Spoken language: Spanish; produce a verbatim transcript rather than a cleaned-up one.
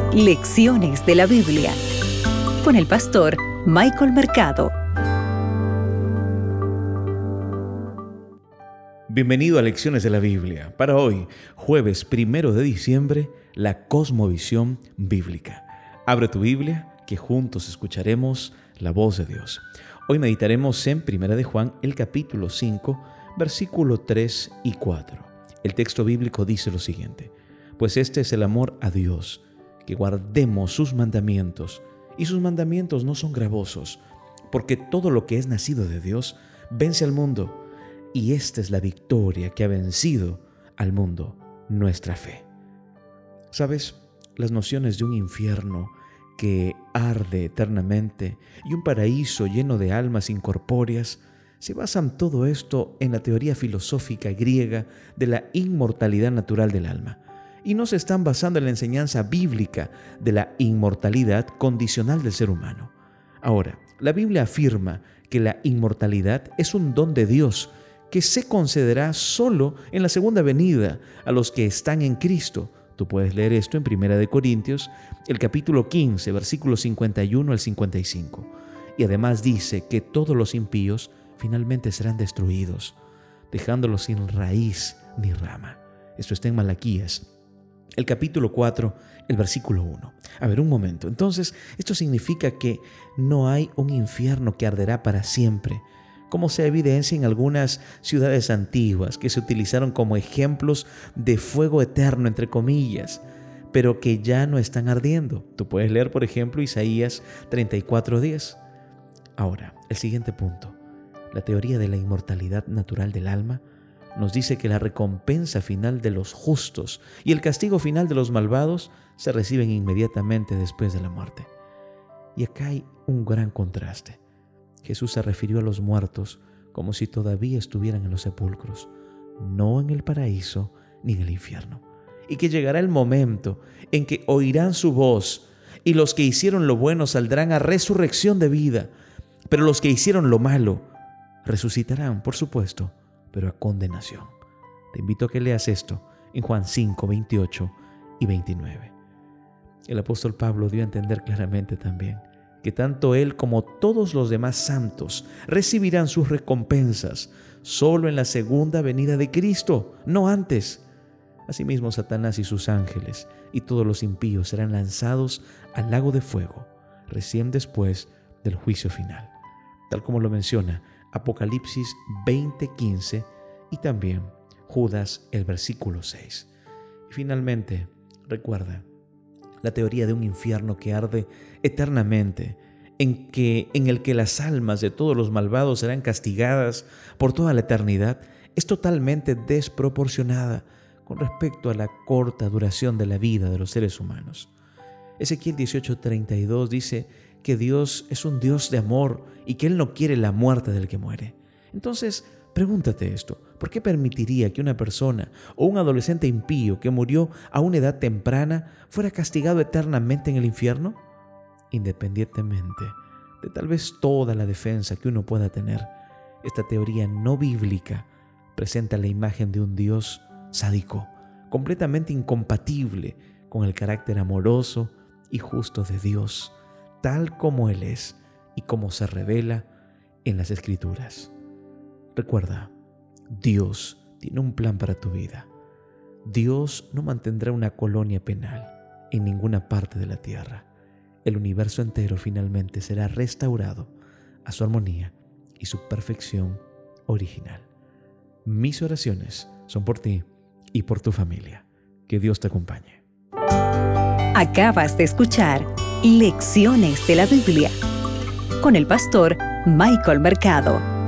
Lecciones de la Biblia con el pastor Michael Mercado. Bienvenido a Lecciones de la Biblia. Para hoy, jueves primero de diciembre, la cosmovisión bíblica. Abre tu Biblia, que juntos escucharemos la voz de Dios. Hoy meditaremos en Primera de Juan, el capítulo cinco, versículo tres y cuatro. El texto bíblico dice lo siguiente: pues este es el amor a Dios, que guardemos sus mandamientos, y sus mandamientos no son gravosos, porque todo lo que es nacido de Dios vence al mundo, y esta es la victoria que ha vencido al mundo, nuestra fe. ¿Sabes? Las nociones de un infierno que arde eternamente y un paraíso lleno de almas incorpóreas se basan todo esto en la teoría filosófica griega de la inmortalidad natural del alma, y no se están basando en la enseñanza bíblica de la inmortalidad condicional del ser humano. Ahora, la Biblia afirma que la inmortalidad es un don de Dios que se concederá solo en la segunda venida a los que están en Cristo. Tú puedes leer esto en Primera de Corintios, el capítulo quince, versículos cincuenta y uno al cincuenta y cinco. Y además dice que todos los impíos finalmente serán destruidos, dejándolos sin raíz ni rama. Esto está en Malaquías, el capítulo cuatro, el versículo uno. A ver, un momento. Entonces, esto significa que no hay un infierno que arderá para siempre, como se evidencia en algunas ciudades antiguas que se utilizaron como ejemplos de fuego eterno, entre comillas, pero que ya no están ardiendo. Tú puedes leer, por ejemplo, Isaías treinta y cuatro diez. Ahora, el siguiente punto. La teoría de la inmortalidad natural del alma nos dice que la recompensa final de los justos y el castigo final de los malvados se reciben inmediatamente después de la muerte. Y acá hay un gran contraste. Jesús se refirió a los muertos como si todavía estuvieran en los sepulcros, no en el paraíso ni en el infierno. Y que llegará el momento en que oirán su voz, y los que hicieron lo bueno saldrán a resurrección de vida, pero los que hicieron lo malo resucitarán, por supuesto, pero a condenación. Te invito a que leas esto en Juan cinco, veintiocho y veintinueve. El apóstol Pablo dio a entender claramente también que tanto él como todos los demás santos recibirán sus recompensas solo en la segunda venida de Cristo, no antes. Asimismo, Satanás y sus ángeles y todos los impíos serán lanzados al lago de fuego, recién después del juicio final, tal como lo menciona Apocalipsis veinte quince y también Judas, el versículo seis. Y finalmente, recuerda la teoría de un infierno que arde eternamente, en, que, en el que las almas de todos los malvados serán castigadas por toda la eternidad, es totalmente desproporcionada con respecto a la corta duración de la vida de los seres humanos. Ezequiel dieciocho treinta y dos dice que Dios es un Dios de amor y que Él no quiere la muerte del que muere. Entonces, pregúntate esto: ¿por qué permitiría que una persona o un adolescente impío que murió a una edad temprana fuera castigado eternamente en el infierno? Independientemente de tal vez toda la defensa que uno pueda tener, esta teoría no bíblica presenta la imagen de un Dios sádico, completamente incompatible con el carácter amoroso y justo de Dios, tal como Él es y como se revela en las Escrituras. Recuerda, Dios tiene un plan para tu vida. Dios no mantendrá una colonia penal en ninguna parte de la tierra. El universo entero finalmente será restaurado a su armonía y su perfección original. Mis oraciones son por ti y por tu familia. Que Dios te acompañe. Acabas de escuchar Lecciones de la Biblia con el pastor Michael Mercado.